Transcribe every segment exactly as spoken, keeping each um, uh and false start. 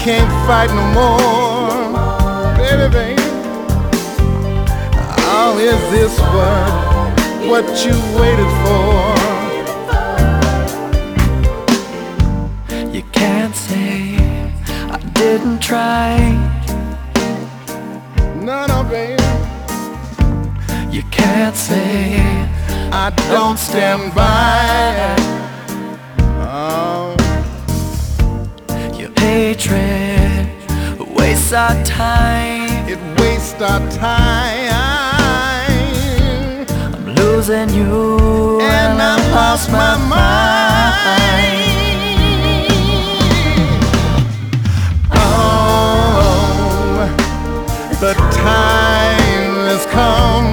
can't fight no more, baby, baby. Oh, is this what, what you waited for? You can't say I didn't try. No, no, baby. You can't say I don't stand by. Oh. Your hatred wastes our time. It wastes our time. I'm losing you and, and I've lost my mind. Oh, the time has come.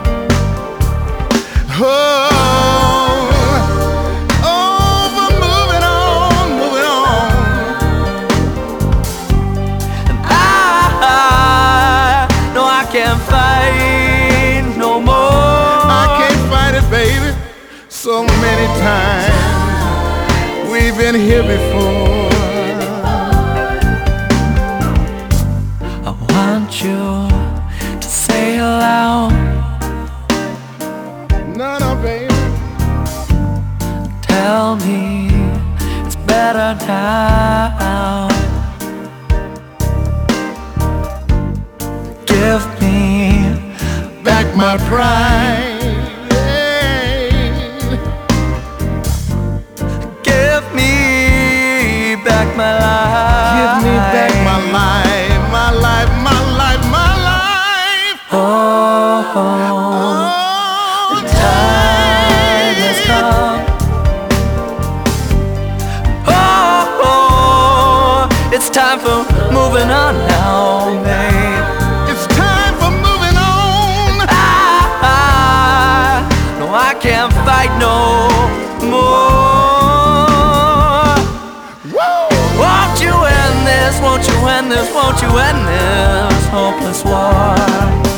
Oh, oh, we're moving on, moving on. And I know I can't fight no more. I can't fight it, baby. So many times we've been here before. I want you to say aloud. No, no, baby. Tell me it's better now. Give me back my pride. Give me back my life. Give me back my life, my life, my life, my life. Oh, oh. Oh, the time has come. Oh, oh, it's time for moving on now, babe. It's time for moving on. I, I, no, I can't fight no more. Woo! Won't you end this? Won't you end this? Won't you end this hopeless war?